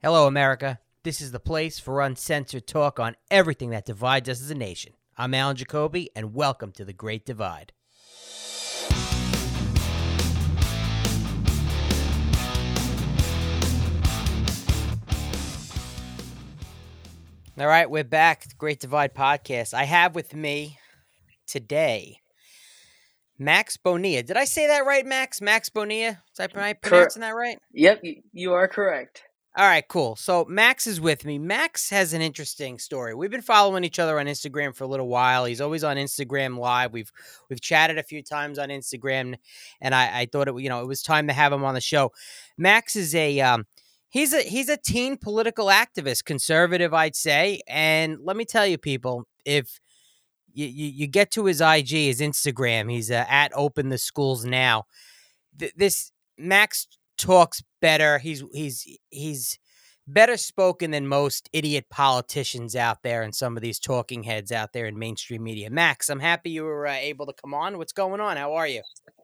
Hello, America. This is the place for uncensored talk on everything that divides us as a nation. I'm Alan Jacoby, and welcome to The Great Divide. All right, we're back. The Great Divide podcast. I have with me today Max Bonilla. Did I say that right, Max? Max Bonilla? Am I pronouncing that right? Yep, you are correct. All right, cool. So Max is with me. Max has an interesting story. We've been following each other on Instagram for a little while. He's always on Instagram Live. We've chatted a few times on Instagram, and I thought it was time to have him on the show. Max is he's a teen political activist, conservative, I'd say. And let me tell you, people, if you get to his IG, his Instagram, he's at Open the Schools Now. This Max talks better. He's better spoken than most idiot politicians out there and some of these talking heads out there in mainstream media. Max, I'm happy you were able to come on. What's going on? How are you?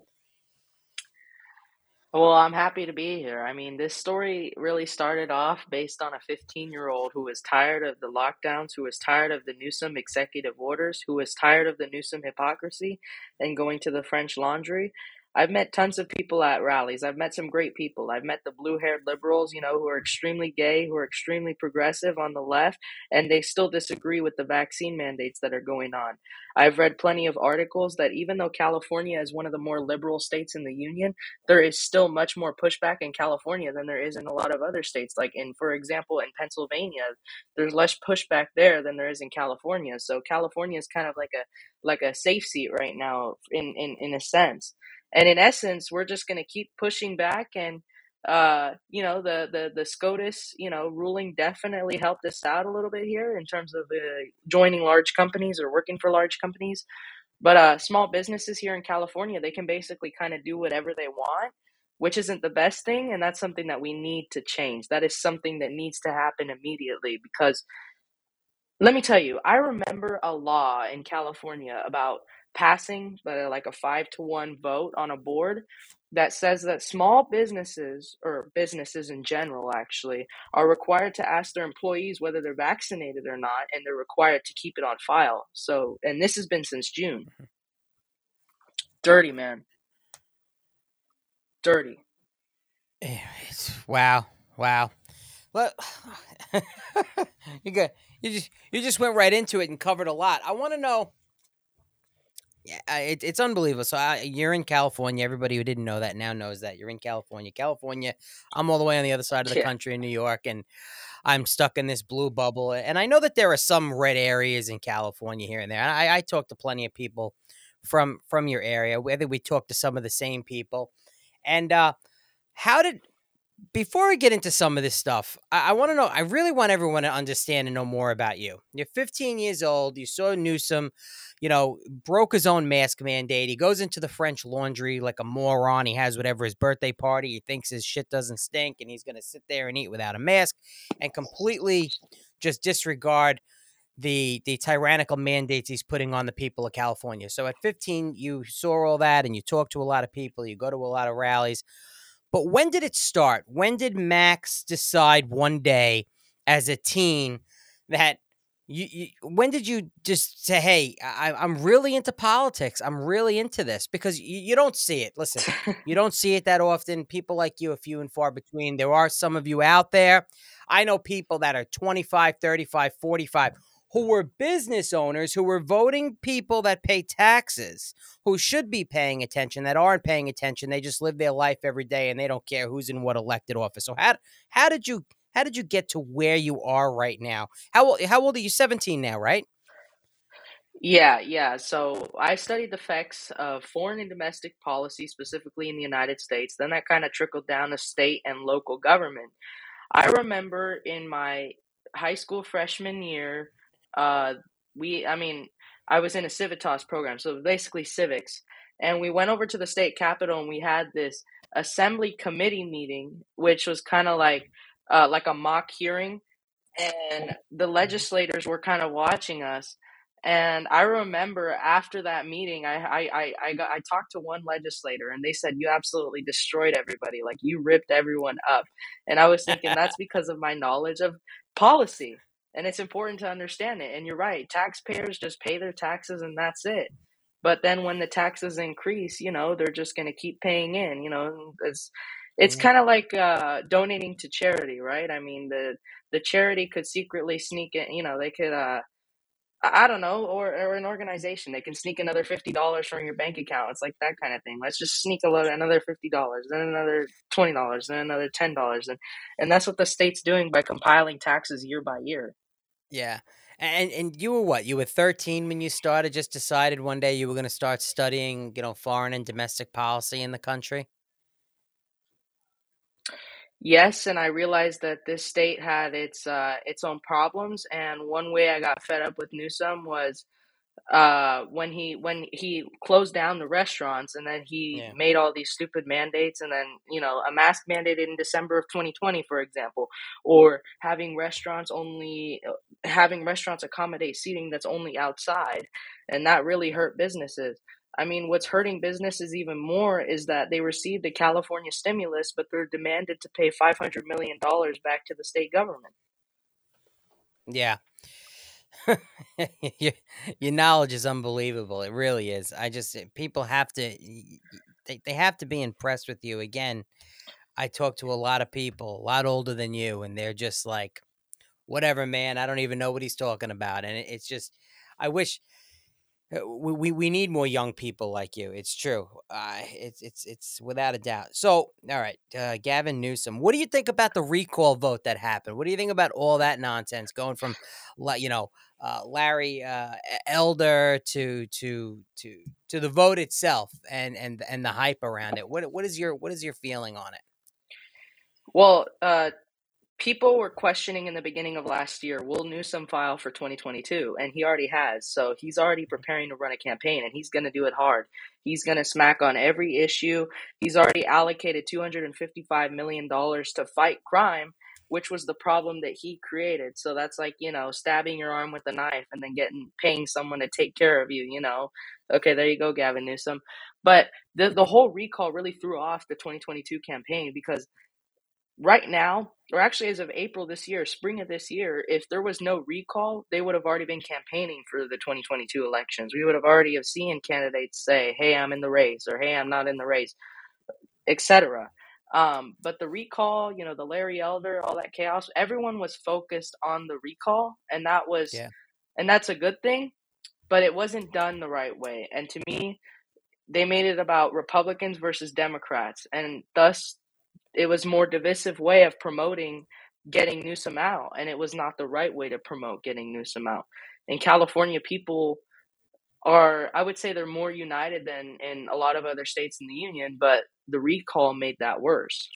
Well, I'm happy to be here. I mean, this story really started off based on a 15-year-old who was tired of the lockdowns, who was tired of the Newsom executive orders, who was tired of the Newsom hypocrisy and going to the French Laundry. I've met tons of people at rallies. I've met some great people. I've met the blue-haired liberals, who are extremely gay, who are extremely progressive on the left, and they still disagree with the vaccine mandates that are going on. I've read plenty of articles that even though California is one of the more liberal states in the union, there is still much more pushback in California than there is in a lot of other states. Like for example, in Pennsylvania, there's less pushback there than there is in California. So California is kind of like a safe seat right now in a sense. And in essence, we're just going to keep pushing back. And the SCOTUS ruling definitely helped us out a little bit here in terms of joining large companies or working for large companies. But small businesses here in California, they can basically kind of do whatever they want, which isn't the best thing. And that's something that we need to change. That is something that needs to happen immediately, because let me tell you, I remember a law in California about passing like a 5-1 vote on a board that says that small businesses, or businesses in general actually, are required to ask their employees whether they're vaccinated or not, and they're required to keep it on file. So, and this has been since June. Dirty, man. Dirty. Wow. Well, you just went right into it and covered a lot. I want to know. Yeah, it's unbelievable. So you're in California. Everybody who didn't know that now knows that you're in California. I'm all the way on the other side of the country in New York, and I'm stuck in this blue bubble. And I know that there are some red areas in California here and there. I talk to plenty of people from your area. I think we talked to some of the same people. And before we get into some of this stuff, I want to know, I really want everyone to understand and know more about you. You're 15 years old. You saw Newsom, broke his own mask mandate. He goes into the French Laundry like a moron. He has whatever his birthday party. He thinks his shit doesn't stink, and he's going to sit there and eat without a mask and completely just disregard the tyrannical mandates he's putting on the people of California. So at 15, you saw all that, and you talked to a lot of people. You go to a lot of rallies. But when did it start? When did Max decide one day as a teen that when did you just say, hey, I'm really into politics. I'm really into this? Because you don't see it. Listen, you don't see it that often. People like you are few and far between. There are some of you out there. I know people that are 25, 35, 45 who were business owners, who were voting people that pay taxes, who should be paying attention, that aren't paying attention. They just live their life every day, and they don't care who's in what elected office. So how did you get to where you are right now? How old are you? 17 now, right? Yeah. So I studied the effects of foreign and domestic policy, specifically in the United States. Then that kind of trickled down to state and local government. I remember in my high school freshman year, uh, I was in a Civitas program, so basically civics. And we went over to the state capitol and we had this assembly committee meeting, which was kind of like a mock hearing. And the legislators were kind of watching us. And I remember after that meeting, I talked to one legislator, and they said, "You absolutely destroyed everybody. Like, you ripped everyone up." And I was thinking that's because of my knowledge of policy, and it's important to understand it. And you're right, taxpayers just pay their taxes and that's it. But then when the taxes increase, they're just going to keep paying in. It's Mhm. kind of like donating to charity, right? I mean, the charity could secretly sneak in. They could. I don't know, or an organization. They can sneak another $50 from your bank account. It's like that kind of thing. Let's just sneak another $50, then another $20, then another $10, and that's what the state's doing by compiling taxes year by year. Yeah. And you were what? You were 13 when you started, just decided one day you were going to start studying, foreign and domestic policy in the country? Yes, and I realized that this state had its own problems, and one way I got fed up with Newsom was when he closed down the restaurants, and then he Yeah. made all these stupid mandates, and then a mask mandate in December of 2020, for example, or having restaurants accommodate seating that's only outside, and that really hurt businesses. I mean, what's hurting businesses even more is that they received a California stimulus, but they're demanded to pay $500 million back to the state government. Yeah. your, your knowledge is unbelievable. It really is. People have to they have to be impressed with you. Again, I talk to a lot of people a lot older than you, and they're just like, whatever, man. I don't even know what he's talking about. And it's just, I wish we need more young people like you. It's true. It's without a doubt. So, all right, Gavin Newsom. What do you think about the recall vote that happened? What do you think about all that nonsense going from, Larry Elder to the vote itself and the hype around it? What is your feeling on it? Well, people were questioning in the beginning of last year, will Newsom file for 2022? And he already has. So he's already preparing to run a campaign, and he's going to do it hard. He's going to smack on every issue. He's already allocated $255 million to fight crime, which was the problem that he created. So that's like, stabbing your arm with a knife and then paying someone to take care of you. Okay, there you go, Gavin Newsom. But the whole recall really threw off the 2022 campaign because right now, or actually as of April this year, spring of this year, if there was no recall, they would have already been campaigning for the 2022 elections. We would have already have seen candidates say, "Hey, I'm in the race," or "Hey, I'm not in the race," etc. But the recall, the Larry Elder, all that chaos, everyone was focused on the recall, Yeah. and that's a good thing. But it wasn't done the right way, and to me, they made it about Republicans versus Democrats, and thus it was more divisive way of promoting getting Newsom out, and it was not the right way to promote getting Newsom out. In California, people are, I would say, they're more united than in a lot of other states in the union, but the recall made that worse.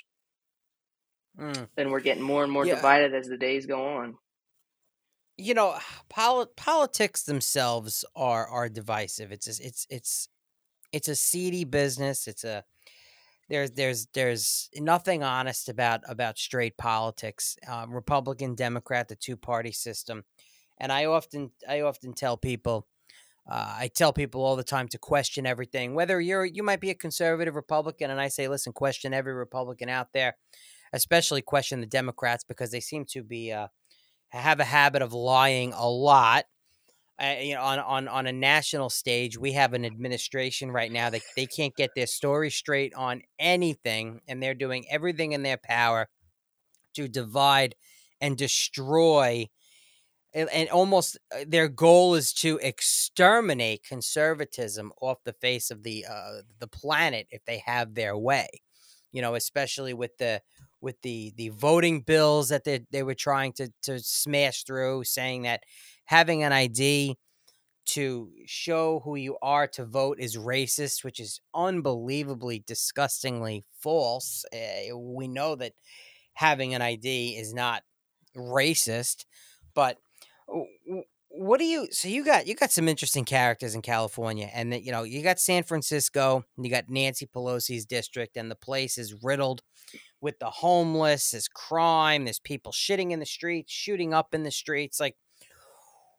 Mm. And we're getting more and more Yeah. divided as the days go on. You know, politics themselves are divisive. It's a seedy business. There's nothing honest about straight politics. Republican, Democrat, the two-party system. And I often tell people, I tell people all the time to question everything. Whether you might be a conservative Republican, and I say, listen, question every Republican out there, especially question the Democrats because they seem to be have a habit of lying a lot. On a national stage, we have an administration right now that they can't get their story straight on anything, and they're doing everything in their power to divide and destroy. And almost their goal is to exterminate conservatism off the face of the planet if they have their way. Especially with the voting bills that they were trying to smash through, saying that having an ID to show who you are to vote is racist, which is unbelievably, disgustingly false. We know that having an ID is not racist, but what do you? So you got some interesting characters in California, and that you got San Francisco, and you got Nancy Pelosi's district, and the place is riddled with the homeless. There's crime. There's people shitting in the streets, shooting up in the streets. Like,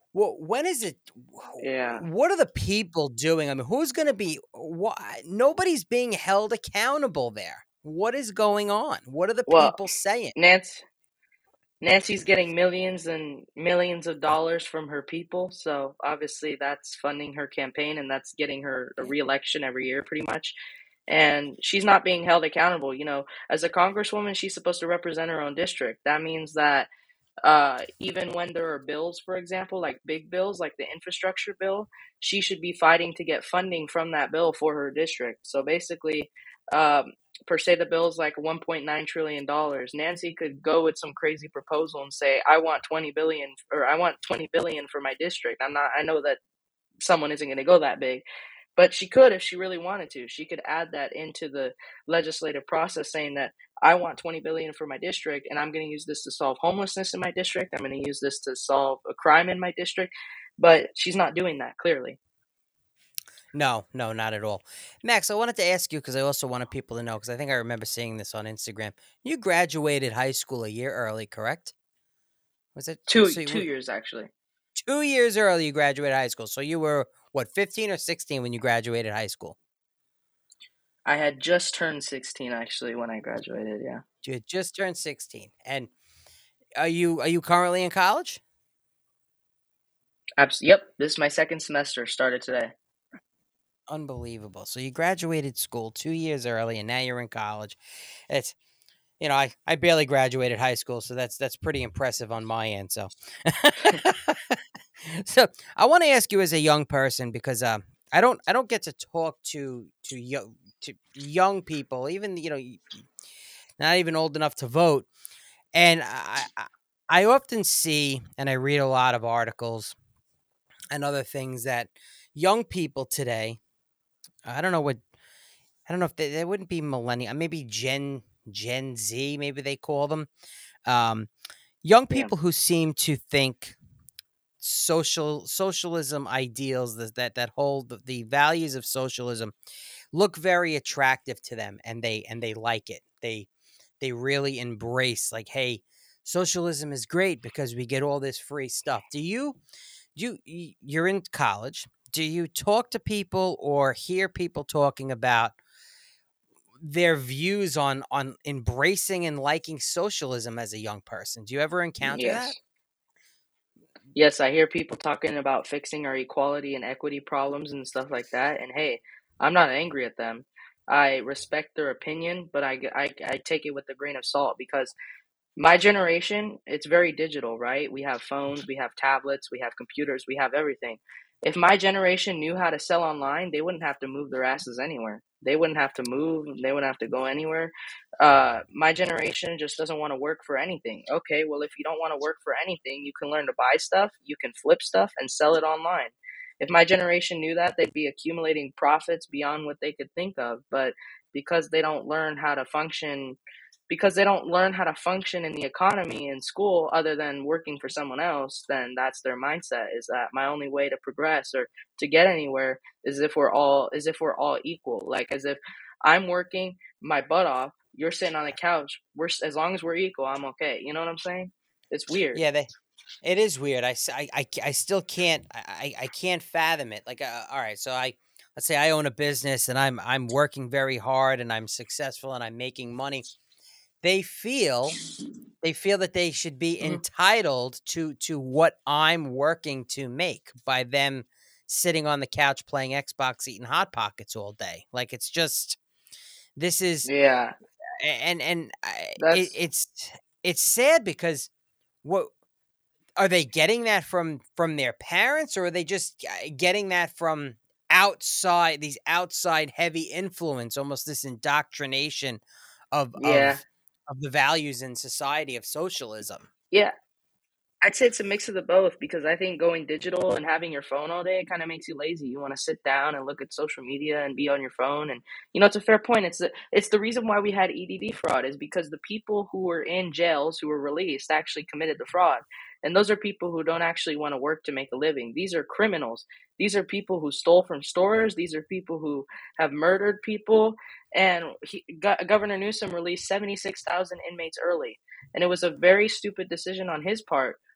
Well, when is it? Yeah. What are the people doing? I mean, who's going to be? Why nobody's being held accountable there? What is going on? What are the Well, people saying? Nance Nancy's getting millions and millions of dollars from her people, so obviously that's funding her campaign and that's getting her a reelection every year pretty much. And she's not being held accountable. As a congresswoman, she's supposed to represent her own district. That means that even when there are bills, for example, like big bills, like the infrastructure bill, she should be fighting to get funding from that bill for her district. So basically, um, per se, the bill is like $1.9 trillion. Nancy could go with some crazy proposal and say, "I want 20 billion, or I want 20 billion for my district." I know that someone isn't going to go that big, but she could if she really wanted to. She could add that into the legislative process, saying that I want 20 billion for my district, and I'm going to use this to solve homelessness in my district. I'm going to use this to solve a crime in my district. But she's not doing that, clearly. No, no, not at all. Max, I wanted to ask you because I also wanted people to know because I think I remember seeing this on Instagram. You graduated high school a year early, correct? Was it Two so? two years actually. 2 years early, you graduated high school. So you were what, 15 or 16 when you graduated high school? I had just turned 16 actually when I graduated. Yeah. You had just turned 16, and are you currently in college? Yep. This is my second semester. Started today. Unbelievable. So you graduated school 2 years early, and now you're in college. It's I barely graduated high school, so that's pretty impressive on my end. So, so I want to ask you as a young person because I don't get to talk to young people, even not even old enough to vote, and I often see and I read a lot of articles and other things that young people today. I don't know what I don't know if they wouldn't be millennial, maybe Gen Z, maybe they call them. Um, Young Yeah. people who seem to think socialism ideals that hold the values of socialism look very attractive to them, and they like it. They really embrace, like, hey, socialism is great because we get all this free stuff. You're in college. Do you talk to people or hear people talking about their views on embracing and liking socialism as a young person? Do you ever encounter that? Yes. Yes, I hear people talking about fixing our equality and equity problems and stuff like that. And hey, I'm not angry at them. I respect their opinion, but I take it with a grain of salt because my generation, it's very digital, right? We have phones, we have tablets, we have computers, we have everything. If my generation knew how to sell online, they wouldn't have to move their asses anywhere. They wouldn't have to move, they wouldn't have to go anywhere. My generation just doesn't want to work for anything. Okay, well, if you don't want to work for anything, you can learn to buy stuff, you can flip stuff, and sell it online. If my generation knew that, they'd be accumulating profits beyond what they could think of. But because they don't learn how to function because they don't learn how to function in the economy in school other than working for someone else, then that's their mindset, is that my only way to progress or to get anywhere is if we're all equal. Like, as if I'm working my butt off, you're sitting on the couch, as long as we're equal, I'm okay. You know what I'm saying? It's weird. Yeah, it is weird. I still can't I can't fathom it. Like, all right, so let's say I own a business and I'm working very hard and I'm successful and I'm making money. They feel they feel that they should be Mhm. entitled to what I'm working to make by them sitting on the couch playing Xbox, eating hot pockets all day. Like, it's just this is Yeah, and that's it's sad because what are they getting that from their parents, or are they just getting that from outside, these outside heavy influence, almost this indoctrination of yeah, of of the values in society of socialism? yeah. I'd say it's a mix of the both because I think going digital and having your phone all day kind of makes you lazy. You want to sit down and look at social media and be on your phone, and it's a fair point. It's the reason why we had EDD fraud is because the people who were in jails who were released actually committed the fraud, and those are people who don't actually want to work to make a living. These are criminals. These are people who stole from stores. These are people who have murdered people. And Governor Newsom released 76,000 inmates early, and it was a very stupid decision on his part,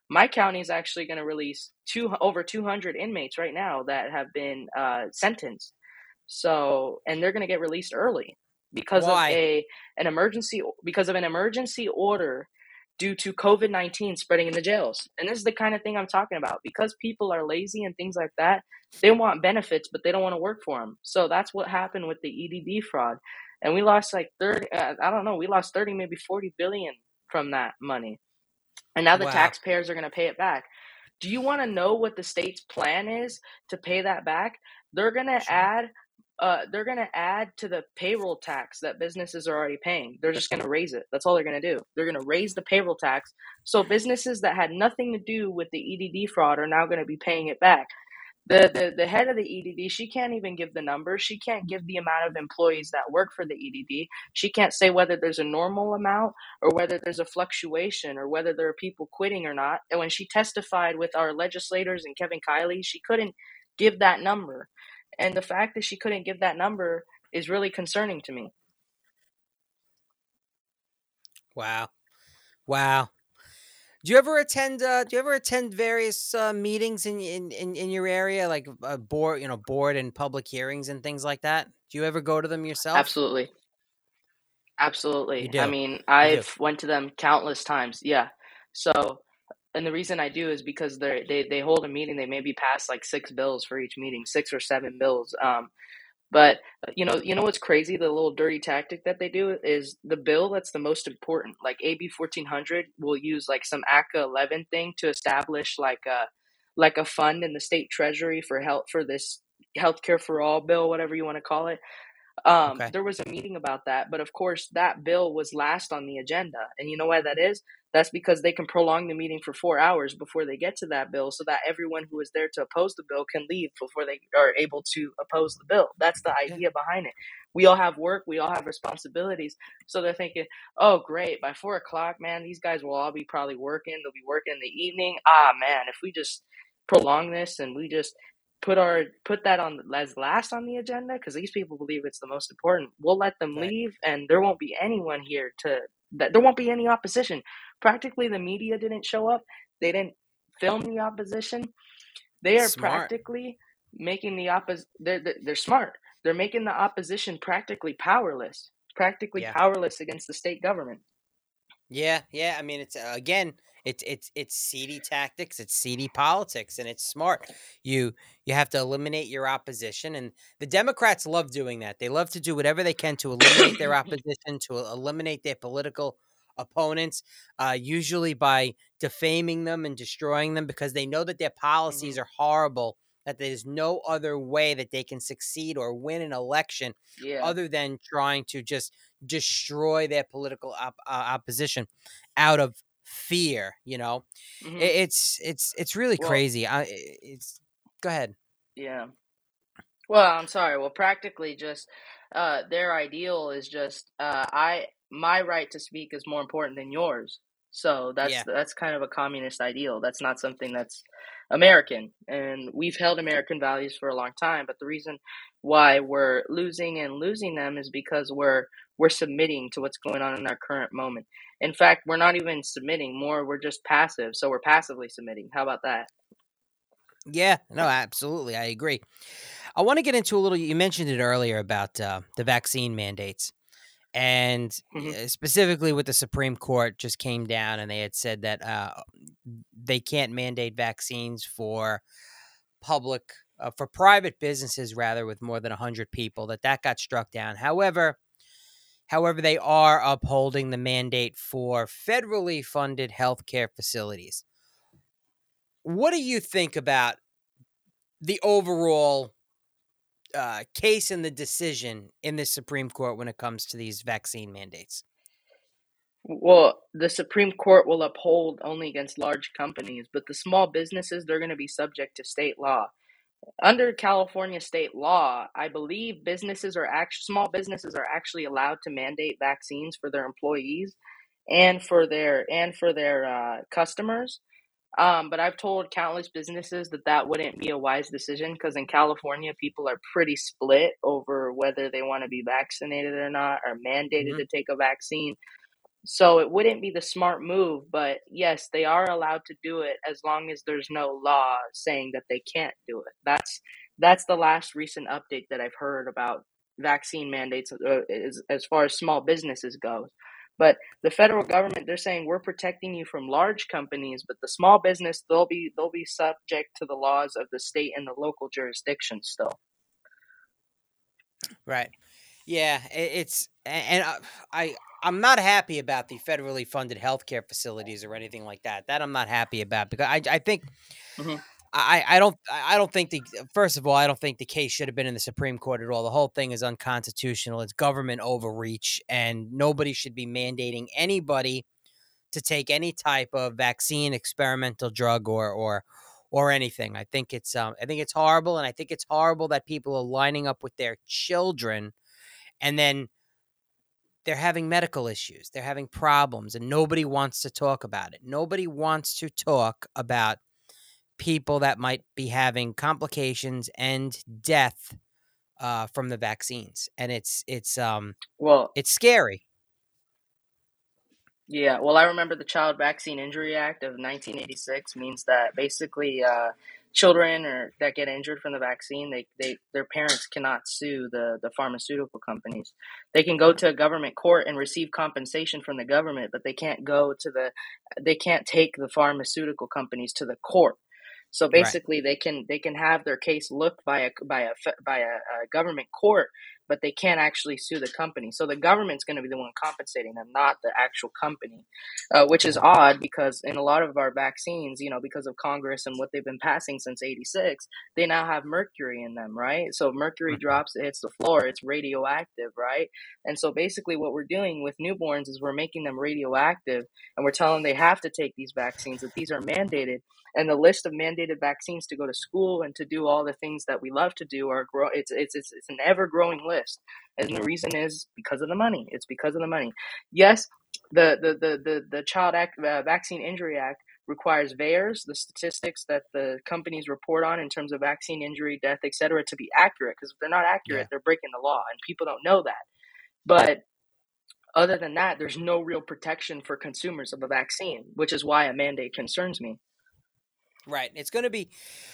My county is actually going to release over 200 inmates right now that have been sentenced. So, and they're going to get released early because of Why? an emergency order due to COVID-19 spreading in the jails. And this is the kind of thing I'm talking about. Because people are lazy and things like that, they want benefits, but they don't want to work for them. So that's what happened with the EDD fraud. And we lost like 30, I don't know, we lost 30, maybe 40 billion from that money. And now the Wow. taxpayers are going to pay it back. Do you want to know what the state's plan is to pay that back? They're going to Sure. add to the payroll tax that businesses are already paying. They're just going to raise it. That's all they're going to do. They're going to raise the payroll tax. So businesses that had nothing to do with the EDD fraud are now going to be paying it back. The head of the EDD, she can't even give the numbers. She can't give the amount of employees that work for the EDD. She can't say whether there's a normal amount or whether there's a fluctuation or whether there are people quitting or not. And when she testified with our legislators and Kevin Kiley, she couldn't give that number. And the fact that she couldn't give that number is really concerning to me. Wow. Wow. Do you ever attend various meetings in your area, like board and public hearings and things like that? Do you ever go to them yourself? Absolutely. You Absolutely. I do. mean, You do. I've went to them countless times. Yeah. So, and the reason I do is because they hold a meeting. They maybe pass like 6 bills for each meeting, 6 or 7 bills. But you know what's crazy? The little dirty tactic that they do is the bill that's the most important, like AB 1400, will use like some ACA 11 thing to establish like a fund in the state treasury for health for this healthcare for all bill, whatever you want to call it. Okay. There was a meeting about that, but of course that bill was last on the agenda. And you know why that is? That's because they can prolong the meeting for 4 hours before they get to that bill so that everyone who is there to oppose the bill can leave before they are able to oppose the bill. That's the Yeah. idea behind it. We all have work, we all have responsibilities. So they're thinking, oh, great, by 4 o'clock, man, these guys will all be probably working. They'll be working in the evening. Ah, man, if we just prolong this and we just put that on as last on the agenda because these people believe it's the most important. We'll let them Right. leave, and there won't be anyone here to that. There won't be any opposition. Practically, the media didn't show up. They didn't film the opposition. They are Smart. practically making the oppos. They're smart. They're making the opposition practically Yeah. powerless against the state government. Yeah, yeah. I mean, it's again, it's seedy tactics, it's seedy politics, and it's smart. You you have to eliminate your opposition, and the Democrats love doing that. They love to do whatever they can to eliminate their opposition, to eliminate their political opponents, usually by defaming them and destroying them, because they know that their policies Mhm. are horrible. That there's no other way that they can succeed or win an election Yeah. other than trying to just destroy their political opposition out of fear. Mhm. It's really Well, crazy. It's Go ahead. yeah. Well, I'm sorry. Well, practically just their ideal is just I my right to speak is more important than yours. So that's Yeah. that's kind of a communist ideal. That's not something that's American. And we've held American values for a long time, but the reason why we're losing and losing them is because we're submitting to what's going on in our current moment. In fact, we're not even submitting more, we're just passive. So we're passively submitting. How about that? Yeah, no, absolutely, I agree. I want to get into a little. You mentioned it earlier about the vaccine mandates, and Mhm. specifically with the Supreme Court just came down and they had said that they can't mandate vaccines for private businesses rather with more than 100 people. That got struck down. However, they are upholding the mandate for federally funded healthcare facilities. What do you think about the overall case and the decision in the Supreme Court when it comes to these vaccine mandates? Well, the Supreme Court will uphold only against large companies, but the small businesses, they're going to be subject to state law. Under California state law, I believe small businesses are actually allowed to mandate vaccines for their employees and for their customers. But I've told countless businesses that that wouldn't be a wise decision because in California, people are pretty split over whether they want to be vaccinated or not, or mandated Mhm. to take a vaccine. So it wouldn't be the smart move, but yes, they are allowed to do it as long as there's no law saying that they can't do it. That's the last recent update that I've heard about vaccine mandates as far as small businesses goes. But the federal government, they're saying we're protecting you from large companies, but the small business, they'll be subject to the laws of the state and the local jurisdiction still. Right. Yeah, it's and I'm not happy about the federally funded healthcare facilities or anything like that. That I'm not happy about because I think Hmm. I don't think the first of all I don't think the case should have been in the Supreme Court at all. The whole thing is unconstitutional. It's government overreach, and nobody should be mandating anybody to take any type of vaccine, experimental drug, or anything. I think it's horrible, and I think it's horrible that people are lining up with their children and then they're having medical issues, they're having problems, and nobody wants to talk about it. Nobody wants to talk about people that might be having complications and death from the vaccines, and Well, it's scary. yeah, well, I remember the Child Vaccine Injury Act of 1986 means that basically children or that get injured from the vaccine, their parents cannot sue the pharmaceutical companies. They can go to a government court and receive compensation from the government, but they can't take the pharmaceutical companies to the court. So Right. basically, they can have their case looked by a government court, but they can't actually sue the company. So the government's going to be the one compensating them, not the actual company, which is odd because in a lot of our vaccines, because of Congress and what they've been passing since '86, they now have mercury in them, right? So mercury Mhm. drops, it hits the floor, it's radioactive, right? And so basically, what we're doing with newborns is we're making them radioactive, and we're telling them they have to take these vaccines, that these are mandated, and the list of mandated vaccines to go to school and to do all the things that we love to do are grow. It's an ever growing list, and the reason is because of the money. It's because of the money. Yes, the Child Act, Vaccine Injury Act requires VAERS, the statistics that the companies report on in terms of vaccine injury, death, etc., to be accurate. Because if they're not accurate, Yeah. they're breaking the law, and people don't know that. But other than that, there's no real protection for consumers of a vaccine, which is why a mandate concerns me. Right. It's going to be.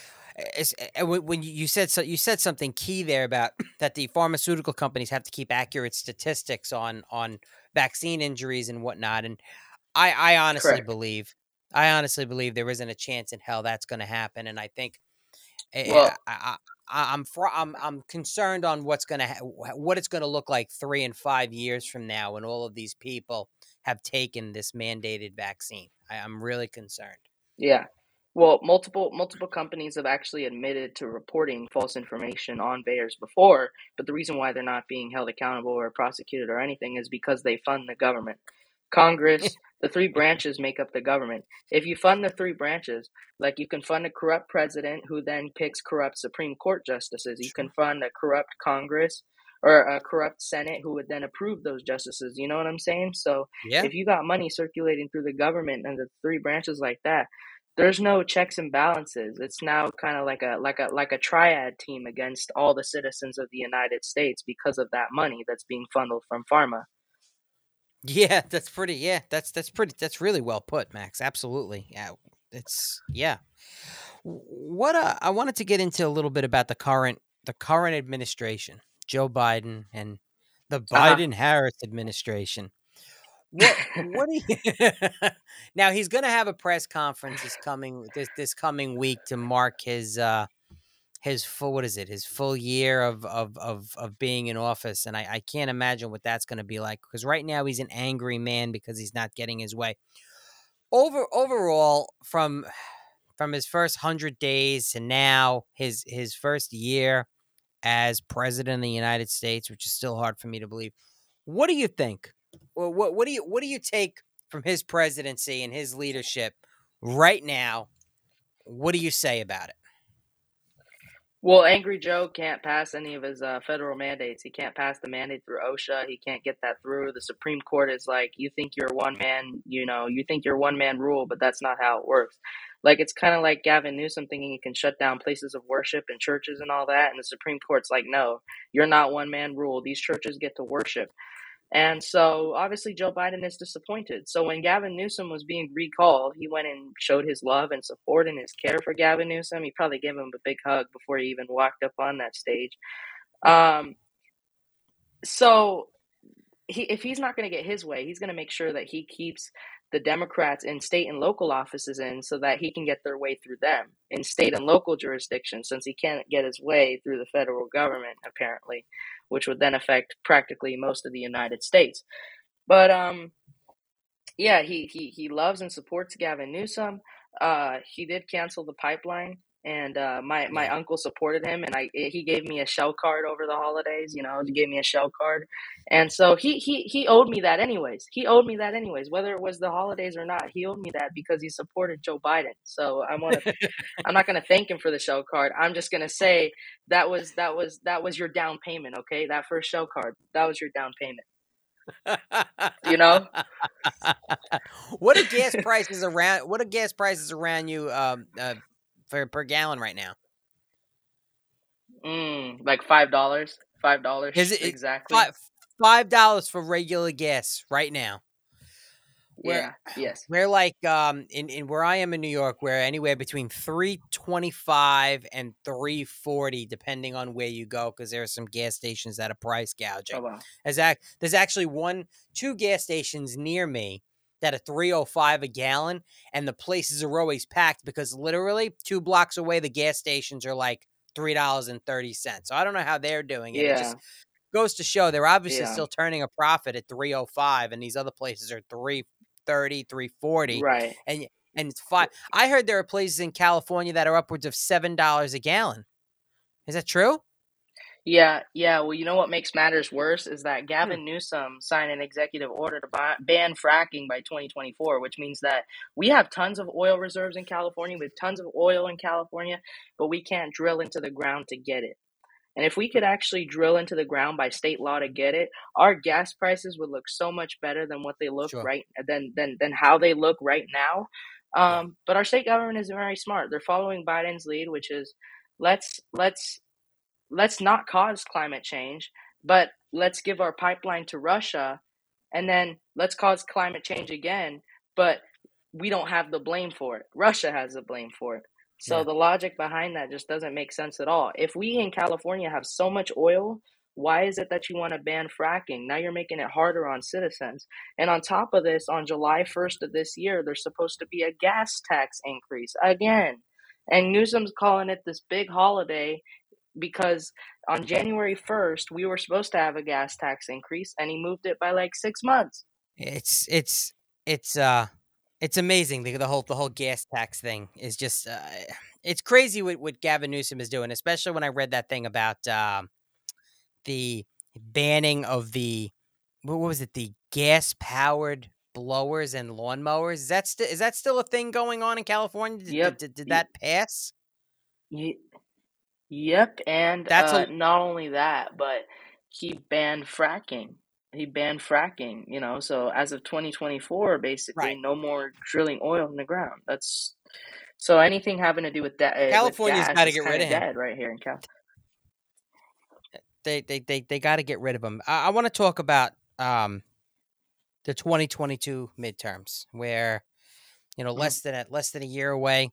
When you said you said something key there about that the pharmaceutical companies have to keep accurate statistics on vaccine injuries and whatnot, and I honestly Correct. believe there isn't a chance in hell that's going to happen, and I think Well, I'm concerned on what it's going to look like 3 and 5 years from now when all of these people have taken this mandated vaccine. I'm really concerned. yeah. Well, multiple companies have actually admitted to reporting false information on VAERS before, but the reason why they're not being held accountable or prosecuted or anything is because they fund the government. Congress, the three branches make up the government. If you fund the three branches, like you can fund a corrupt president who then picks corrupt Supreme Court justices, you can Sure. fund a corrupt Congress or a corrupt Senate who would then approve those justices. You know what I'm saying? So Yeah. if you got money circulating through the government and the three branches like that, there's no checks and balances. It's now kind of like a triad team against all the citizens of the United States because of that money that's being funneled from pharma. Yeah, that's pretty. Yeah, that's pretty. That's really well put, Max. Absolutely. Yeah, it's yeah. What I wanted to get into a little bit about the current administration, Joe Biden and the Uh Biden Harris administration. What do you now? He's going to have a press conference this coming week to mark his full what is it his full year of being in office, and I can't imagine what that's going to be like because right now he's an angry man because he's not getting his way. Overall, from his first 100 days to now his first year as president of the United States, which is still hard for me to believe. What do you think? What do you take from his presidency and his leadership right now? What do you say about it? Well, Angry Joe can't pass any of his federal mandates. He can't pass the mandate through OSHA. He can't get that through. The Supreme Court is like, you think you're one man, you think you're one man rule, but that's not how it works. Like, it's kind of like Gavin Newsom thinking he can shut down places of worship and churches and all that. And the Supreme Court's like, no, you're not one man rule. These churches get to worship. And so obviously Joe Biden is disappointed. So when Gavin Newsom was being recalled, he went and showed his love and support and his care for Gavin Newsom. He probably gave him a big hug before he even walked up on that stage. So if he's not going to get his way, he's going to make sure that he keeps the Democrats in state and local offices in so that he can get their way through them in state and local jurisdictions, since he can't get his way through the federal government, apparently, which would then affect practically most of the United States. But yeah, he loves and supports Gavin Newsom. He did cancel the pipeline, and my uncle supported him, and he gave me a shell card over the holidays. He gave me a shell card, and so he owed me that anyways. He owed me that anyways, whether it was the holidays or not. He owed me that because he supported Joe Biden. So I'm not gonna thank him for the shell card. I'm just gonna say that was your down payment. Okay, that first shell card, that was your down payment. What are gas prices around? What are gas prices around you per gallon right now? Like $5. $5 exactly. $5 for regular gas right now. Yes. We're like in where I am in New York, we're anywhere between $3.25 and $3.40, depending on where you go, because there are some gas stations that are price gouging. Oh, wow. There's actually two gas stations near me that are $3.05 a gallon, and the places are always packed because literally 2 blocks away the gas stations are like $3.30. So I don't know how they're doing it. Yeah. It just goes to show they're obviously still turning a profit at $3.05, and these other places are $3.30, $3.40. Right. And it's $5. I heard there are places in California that are upwards of $7 a gallon. Is that true? Yeah. Well, you know what makes matters worse is that Gavin Newsom signed an executive order to ban fracking by 2024, which means that we have tons of oil reserves in California. We have tons of oil in California, but we can't drill into the ground to get it. And if we could actually drill into the ground by state law to get it, our gas prices would look so much better than what they look than how they look right now. But our state government is very smart. They're following Biden's lead, which is let's not cause climate change, but let's give our pipeline to Russia, and then let's cause climate change again, but we don't have the blame for it. Russia has the blame for it. So the logic behind that just doesn't make sense at all. If we in California have so much oil, why is it that you want to ban fracking? Now you're making it harder on citizens. And on top of this, on July 1st of this year, there's supposed to be a gas tax increase again. And Newsom's calling it this big holiday because on January 1st, we were supposed to have a gas tax increase, and he moved it by like 6 months. It's amazing. The whole gas tax thing is just it's crazy what Gavin Newsom is doing, especially when I read that thing about the banning of what was it, the gas powered blowers and lawnmowers. Is that still a thing going on in California? Yep. Did that pass? Yep, and not only that, but he banned fracking. So as of 2024, basically, no more drilling oil in the ground. That's so anything having to do with that. California's got to get rid of him. Dead right here in Cal. They got to get rid of him. I want to talk about the 2022 midterms, where less than a year away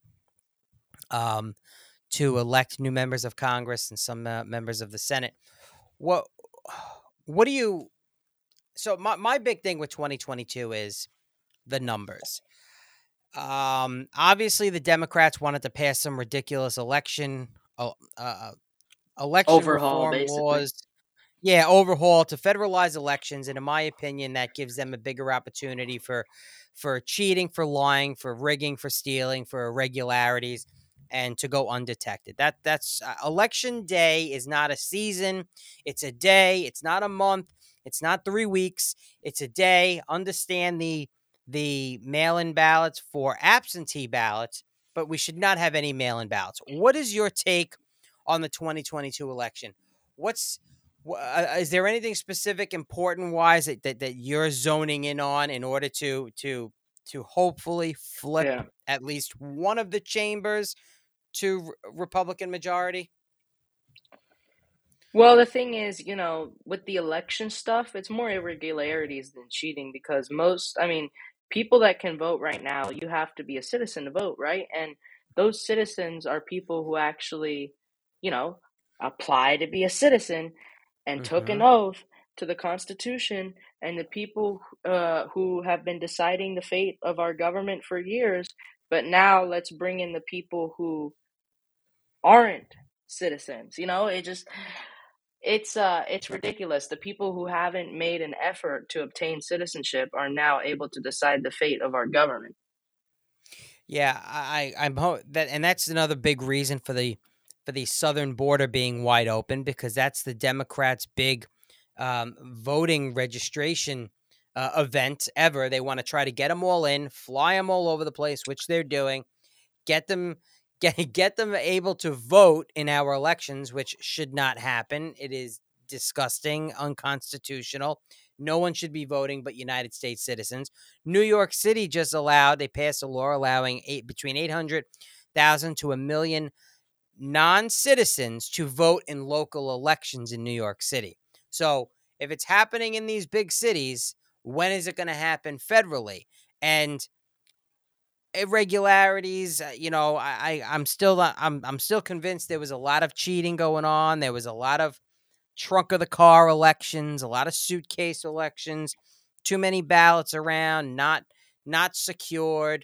to elect new members of Congress and some members of the Senate. What do you? So my big thing with 2022 is the numbers. Obviously, the Democrats wanted to pass some ridiculous election overhaul, reform basically. laws. Yeah, overhaul to federalize elections, and in my opinion, that gives them a bigger opportunity for cheating, for lying, for rigging, for stealing, for irregularities, and to go undetected. That's election day is not a season; it's a day. It's not a month. It's not 3 weeks. It's a day. Understand the mail-in ballots for absentee ballots, but we should not have any mail-in ballots. What is your take on the 2022 election? Is there anything specific, important wise that you're zoning in on in order to hopefully flip at least one of the chambers to Republican majority? Well, the thing is, with the election stuff, it's more irregularities than cheating because people that can vote right now, you have to be a citizen to vote, right? And those citizens are people who actually, you know, apply to be a citizen and took Hmm. an oath to the Constitution, and the people who have been deciding the fate of our government for years. But now let's bring in the people who aren't citizens. It's ridiculous. The people who haven't made an effort to obtain citizenship are now able to decide the fate of our government. Yeah, and that's another big reason for the southern border being wide open because that's the Democrats' big voting registration event ever. They want to try to get them all in, fly them all over the place, which they're doing. Get them get them able to vote in our elections, which should not happen. It is disgusting, unconstitutional. No one should be voting but United States citizens. New York City just allowed, they passed a law allowing between 800,000 to a million non-citizens to vote in local elections in New York City. So, if it's happening in these big cities, when is it going to happen federally? And irregularities. I'm still convinced there was a lot of cheating going on. There was a lot of trunk of the car elections, a lot of suitcase elections, too many ballots around, not secured,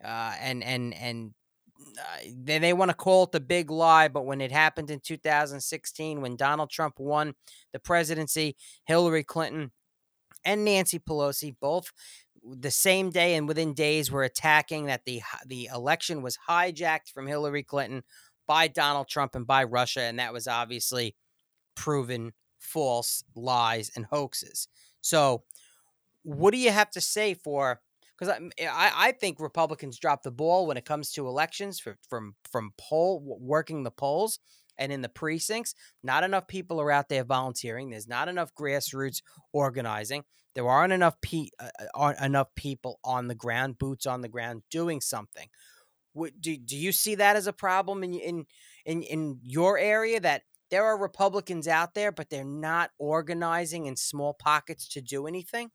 and then they want to call it the big lie. But when it happened in 2016, when Donald Trump won the presidency, Hillary Clinton and Nancy Pelosi both the same day and within days were attacking that the election was hijacked from Hillary Clinton by Donald Trump and by Russia, and that was obviously proven false, lies, and hoaxes. So, what do you have to say for? Because I think Republicans drop the ball when it comes to elections from working the polls and in the precincts. Not enough people are out there volunteering. There's not enough grassroots organizing. There aren't enough people on the ground, boots on the ground, doing something. Do you see that as a problem in your area that there are Republicans out there, but they're not organizing in small pockets to do anything?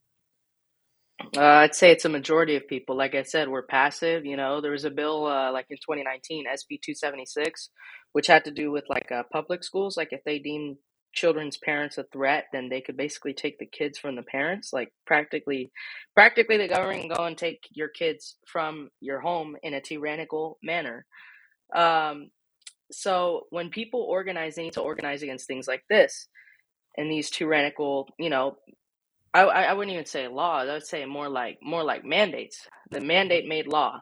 I'd say it's a majority of people. Like I said, we're passive. There was a bill like in 2019, SB 276, which had to do with like public schools. Like if they deem children's parents a threat, then they could basically take the kids from the parents. Like practically, the government can go and take your kids from your home in a tyrannical manner. Um, so when people organize, they need to organize against things like this and these tyrannical, I wouldn't even say laws. I would say more like mandates. The mandate made law,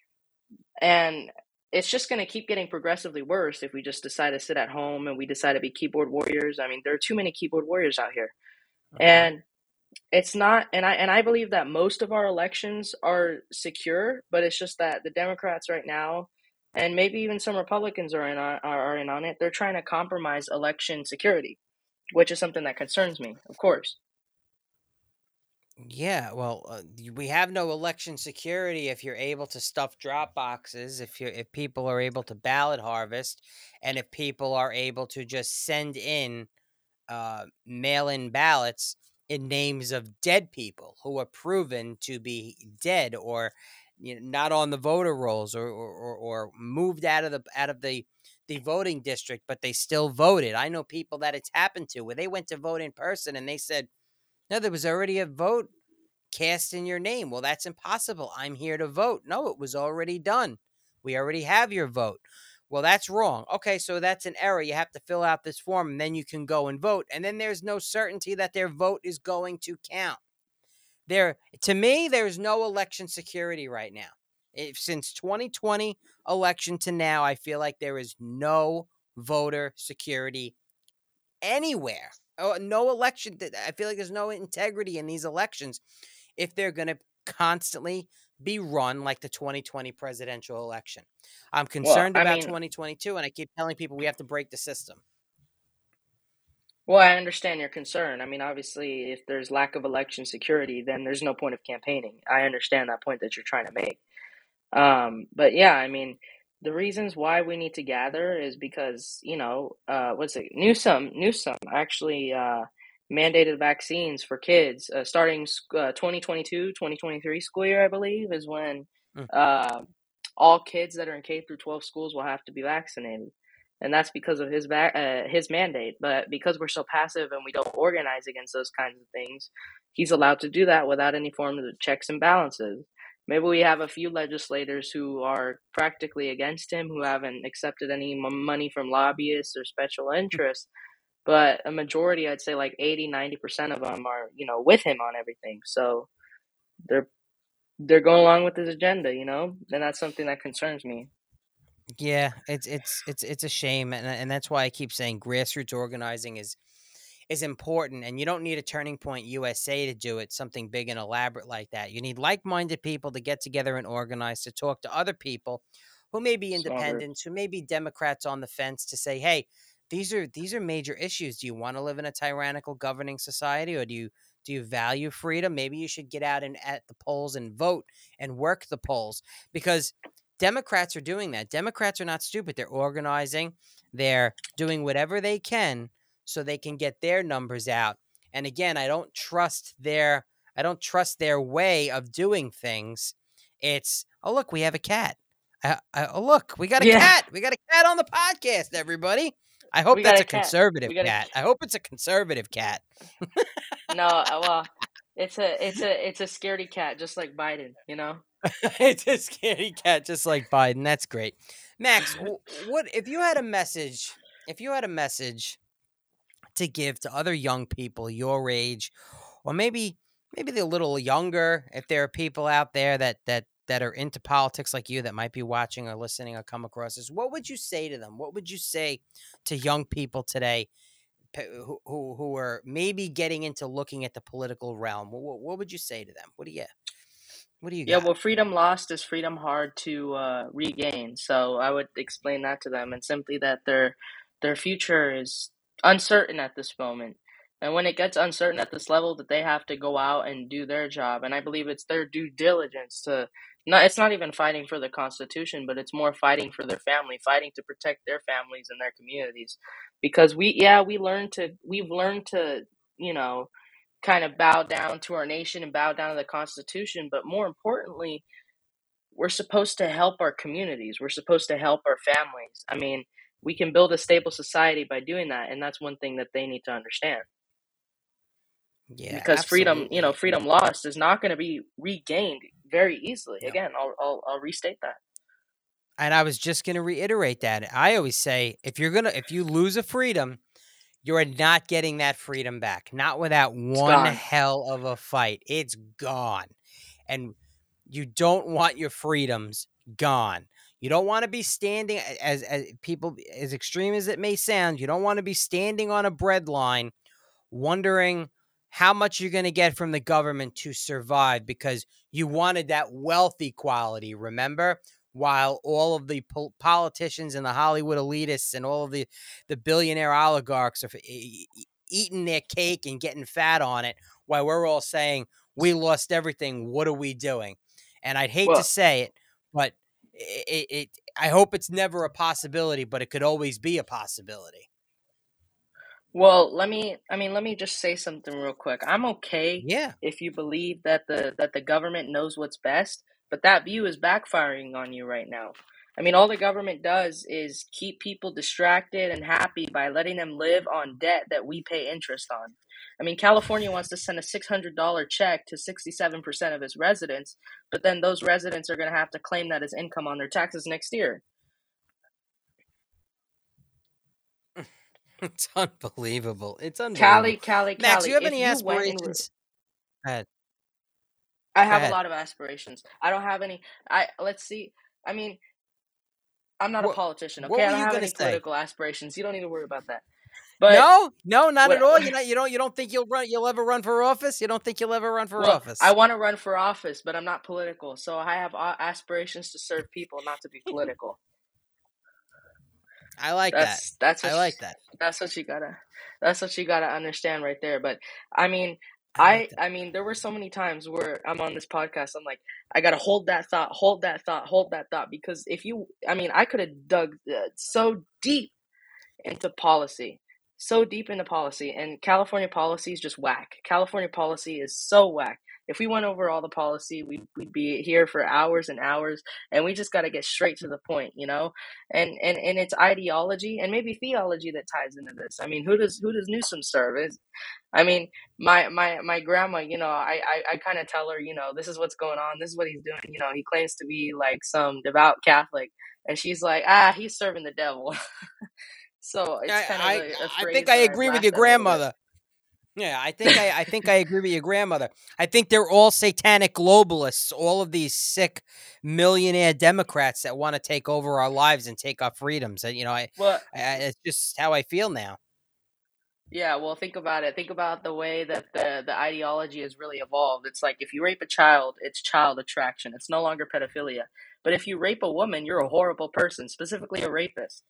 and it's just going to keep getting progressively worse if we just decide to sit at home and we decide to be keyboard warriors. I mean, there are too many keyboard warriors out here, Uh-huh. and it's not. And I believe that most of our elections are secure, but it's just that the Democrats right now, and maybe even some Republicans are in on it. They're trying to compromise election security, which is something that concerns me, of course. Yeah, well, we have no election security if you're able to stuff drop boxes, if people are able to ballot harvest, and if people are able to just send in mail-in ballots in names of dead people who are proven to be dead or not on the voter rolls or moved out of the voting district, but they still voted. I know people that it's happened to where they went to vote in person and they said, "No, there was already a vote cast in your name." Well, that's impossible. I'm here to vote. No, it was already done. We already have your vote. Well, that's wrong. Okay, so that's an error. You have to fill out this form and then you can go and vote. And then there's no certainty that their vote is going to count. To me, there's no election security right now. Since 2020 election to now, I feel like there is no voter security anywhere. Oh, no election. I feel like there's no integrity in these elections if they're going to constantly be run like the 2020 presidential election. I'm Well, concerned I about mean, 2022, and I keep telling people we have to break the system. Well, I understand your concern. I mean, obviously, if there's lack of election security, then there's no point of campaigning. I understand that point that you're trying to make. But yeah, I mean, The reasons why we need to gather is because, what's it? Newsom actually mandated vaccines for kids starting 2022-2023 school year, I believe, is when Mm. uh, all kids that are in K through 12 schools will have to be vaccinated. And that's because of his mandate. But because we're so passive and we don't organize against those kinds of things, he's allowed to do that without any form of checks and balances. Maybe we have a few legislators who are practically against him, who haven't accepted any money from lobbyists or special interests. But a majority, I'd say like 80-90% of them are, with him on everything. So they're going along with his agenda, and that's something that concerns me. Yeah, it's a shame, and that's why I keep saying grassroots organizing is important, and you don't need a Turning Point USA to do it, something big and elaborate like that. You need like-minded people to get together and organize, to talk to other people who may be Small group. independents, who may be Democrats on the fence, to say, hey, these are major issues. Do you want to live in a tyrannical governing society, or do you value freedom? Maybe you should get out and at the polls and vote and work the polls, because Democrats are doing that. Democrats are not stupid. They're organizing. They're doing whatever they can so they can get their numbers out. And again, I don't trust their way of doing things. It's, oh look, we have a cat. Oh look, we got a Yeah. cat. We got a cat on the podcast, everybody. I hope We got that's a a cat. conservative We got a cat. I hope it's a conservative cat. No, well, it's a scaredy cat, just like Biden, It's a scaredy cat, just like Biden. That's great. Max, what if you had a message? If you had a message to give to other young people your age, or maybe they're a little younger, if there are people out there that are into politics like you that might be watching or listening or come across this, what would you say to them? What would you say to young people today who are maybe getting into looking at the political realm? What would you say to them? What do you Yeah, got? well, freedom lost is freedom hard to regain. So I would explain that to them, and simply that their future is uncertain at this moment. And when it gets uncertain at this level, that they have to go out and do their job. And I believe it's their due diligence to not. It's not even fighting for the Constitution, but it's more fighting for their family, fighting to protect their families and their communities. Because we've learned to, you know kind of bow down to our nation and bow down to the Constitution. But more importantly, we're supposed to help our communities. We're supposed to help our families. I mean, we can build a stable society by doing that. And that's one thing that they need to understand. Yeah, Because absolutely. freedom lost is not going to be regained very easily. No. Again, I'll restate that. And I was just going to reiterate that. I always say, if you lose a freedom, you're not getting that freedom back. Not without It's one gone. hell of a fight. It's gone. And you don't want your freedoms gone. You don't want to be standing, as people, as extreme as it may sound, you don't want to be standing on a breadline wondering how much you're going to get from the government to survive, because you wanted that wealth equality, remember? While all of the politicians and the Hollywood elitists and all of the billionaire oligarchs are eating their cake and getting fat on it, while we're all saying, we lost everything, what are we doing? And I'd hate to Well, say it, but I hope it's never a possibility, but it could always be a possibility. Well, let me just say something real quick. I'm okay Yeah. if you believe that the government knows what's best, but that view is backfiring on you right now. I mean, all the government does is keep people distracted and happy by letting them live on debt that we pay interest on. I mean, California wants to send a $600 check to 67% of its residents, but then those residents are going to have to claim that as income on their taxes next year. It's unbelievable. It's unbelievable. Cali, Cali, Max, you Cali. have If any you went and aspirations? Go ahead. I Go have a ahead. lot of aspirations. I don't have any. Let's see. I mean, I'm not a What politician, what okay? were I don't you have gonna any say? political aspirations. You don't need to worry about that. But No? No, not what? at all? You don't think you'll ever run for office? You don't think you'll ever run for Well, I office? want to run for office, but I'm not political. So I have aspirations to serve people, not to be political. I like that. That's what I like that. that's what you gotta understand right there. But I mean, I like that. I mean, there were so many times where I'm on this podcast, I'm like, I gotta hold that thought, hold that thought, hold that thought, because if you, I mean, I could have dug so deep into policy, so deep into policy, and California policy is just whack. California policy is so whack. If we went over all the policy, we'd be here for hours and hours, and we just got to get straight to the point, you know. And it's ideology and maybe theology that ties into this. I mean, who does Newsom serve? I mean, my grandma, you know, I kind of tell her, you know, this is what's going on, this is what he's doing. You know, he claims to be like some devout Catholic, and she's like, he's serving the devil. So it's I kind of I a I think phrase I that I've agree with your laughed at a little bit. grandmother. Yeah, I think I agree with your grandmother. I think they're all satanic globalists, all of these sick millionaire Democrats that want to take over our lives and take our freedoms. And, you know, Well, it's just how I feel now. yeah, well, think about it. Think about the way that the ideology has really evolved. It's like if you rape a child, it's child attraction. It's no longer pedophilia. But if you rape a woman, you're a horrible person, specifically a rapist.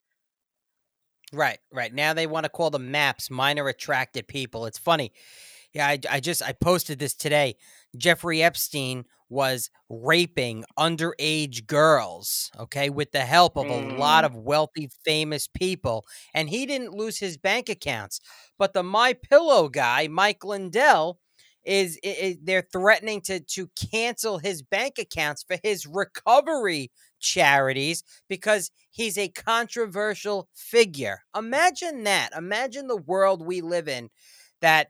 Right, right. Now they want to call them MAPS, minor attracted people. It's funny. Yeah, I posted this today. Jeffrey Epstein was raping underage girls, okay, with the help of a lot Mm, of wealthy, famous people, and he didn't lose his bank accounts. But the My Pillow guy, Mike Lindell, they're threatening to cancel his bank accounts for his recovery charities because he's a controversial figure. Imagine that. Imagine the world we live in, that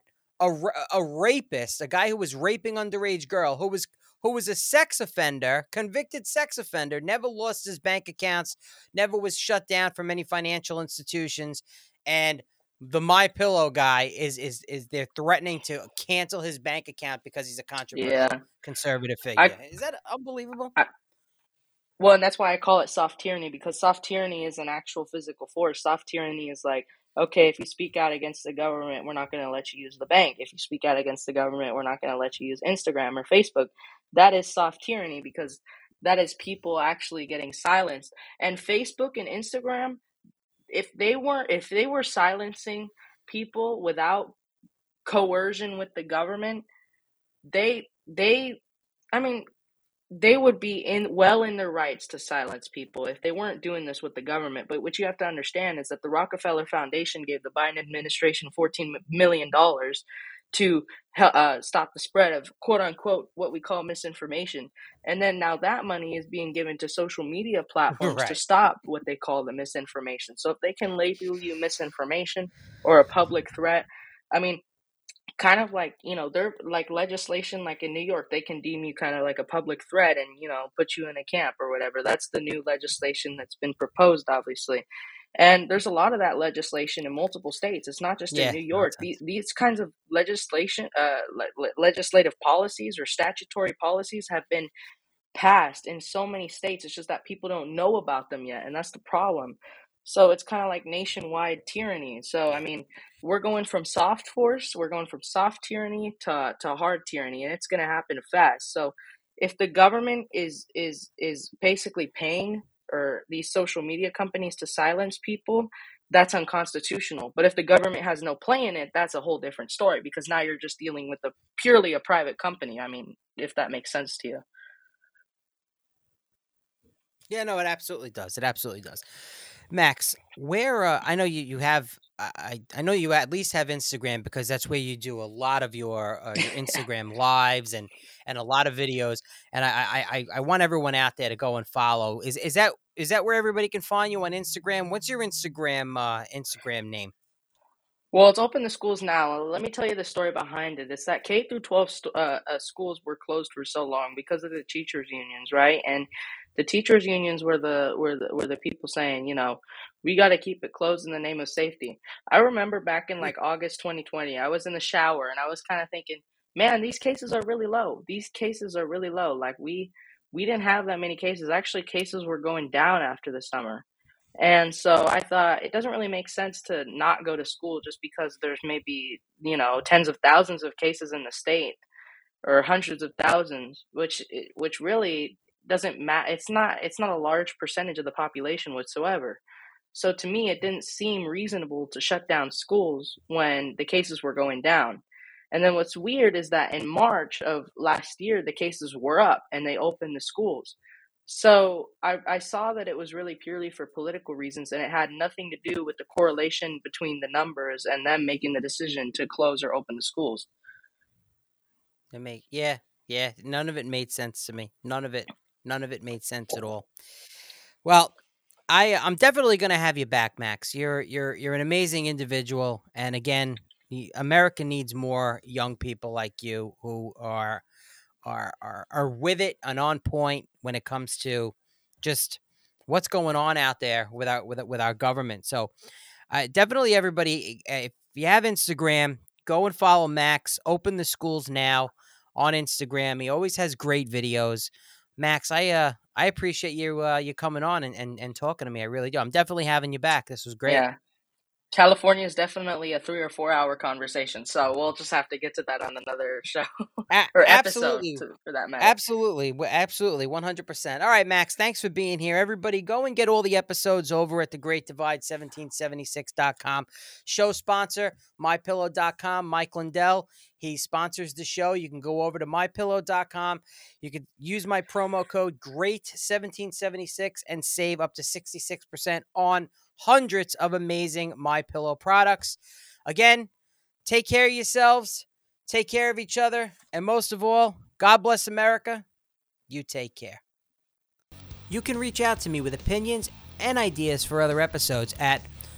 a rapist, a guy who was raping underage girl, who was a sex offender, convicted sex offender, never lost his bank accounts, never was shut down from any financial institutions, and the My Pillow guy is they're threatening to cancel his bank account because he's a controversial yeah, conservative I, figure. Is that unbelievable? I well, and that's why I call it soft tyranny, because soft tyranny is an actual physical force. Soft tyranny is like, okay, if you speak out against the government, we're not going to let you use the bank. If you speak out against the government, we're not going to let you use Instagram or Facebook. That is soft tyranny, because that is people actually getting silenced. And Facebook and Instagram, if they were silencing people without coercion with the government, they I mean, they would be in their rights to silence people if they weren't doing this with the government. But what you have to understand is that the Rockefeller Foundation gave the Biden administration $14 million to stop the spread of quote unquote what we call misinformation. And then now that money is being given to social media platforms to Right. stop what they call the misinformation. So if they can label you misinformation or a public threat, I mean, kind of like, they're like legislation, like in New York, they can deem you kind of like a public threat and, put you in a camp or whatever. That's the new legislation that's been proposed, obviously. And there's a lot of that legislation in multiple states. It's not just in Yeah, New York. nonsense. These kinds of legislation, legislative policies or statutory policies have been passed in so many states. It's just that people don't know about them yet, and that's the problem. So it's kind of like nationwide tyranny. So I mean, we're going from soft force, we're going from soft tyranny to hard tyranny, and it's going to happen fast. So if the government is basically paying or these social media companies to silence people, that's unconstitutional. But if the government has no play in it, that's a whole different story, because now you're just dealing with a purely a private company. I mean, if that makes sense to you. Yeah, no, it absolutely does. It absolutely does. Max, where I know you have I know you at least have Instagram because that's where you do a lot of your Instagram lives and a lot of videos. And I want everyone out there to go and follow. Is that where everybody can find you on Instagram? What's your Instagram name? Well, it's open to schools now. Let me tell you the story behind it. It's that K through 12 schools were closed for so long because of the teachers unions, right? And the teachers unions were the people saying, we got to keep it closed in the name of safety. I remember back in like August 2020, I was in the shower and I was kind of thinking, man, these cases are really low. These cases are really low. Like we didn't have that many cases. Actually, cases were going down after the summer. And so I thought it doesn't really make sense to not go to school just because there's maybe, tens of thousands of cases in the state or hundreds of thousands, which really doesn't matter. It's not a large percentage of the population whatsoever. So to me, it didn't seem reasonable to shut down schools when the cases were going down. And then what's weird is that in March of last year, the cases were up and they opened the schools. So I saw that it was really purely for political reasons, and it had nothing to do with the correlation between the numbers and them making the decision to close or open the schools. Yeah. None of it made sense to me. None of it made sense at all. Well, I'm definitely going to have you back, Max. You're an amazing individual, and again, America needs more young people like you who are with it and on point when it comes to just what's going on out there with our government. So, definitely everybody, if you have Instagram, go and follow Max. Open the Schools Now on Instagram. He always has great videos. Max, I appreciate you coming on and talking to me. I really do. I'm definitely having you back. This was great. Yeah. California is definitely a 3 or 4 hour conversation, so we'll just have to get to that on another show or episode for that matter. Absolutely, 100%. All right, Max, thanks for being here. Everybody, go and get all the episodes over at thegreatdivide1776.com. Show sponsor, MyPillow.com, Mike Lindell. He sponsors the show. You can go over to MyPillow.com. You could use my promo code GREAT1776 and save up to 66% on hundreds of amazing MyPillow products. Again, take care of yourselves, take care of each other, and most of all, God bless America. You take care. You can reach out to me with opinions and ideas for other episodes at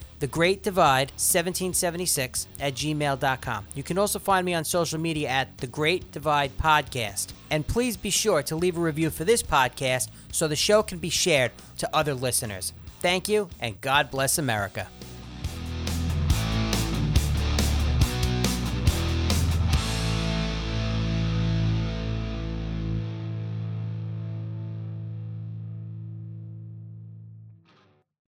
thegreatdivide1776@gmail.com. You can also find me on social media at The Great Divide Podcast. And please be sure to leave a review for this podcast so the show can be shared to other listeners. Thank you, and God bless America.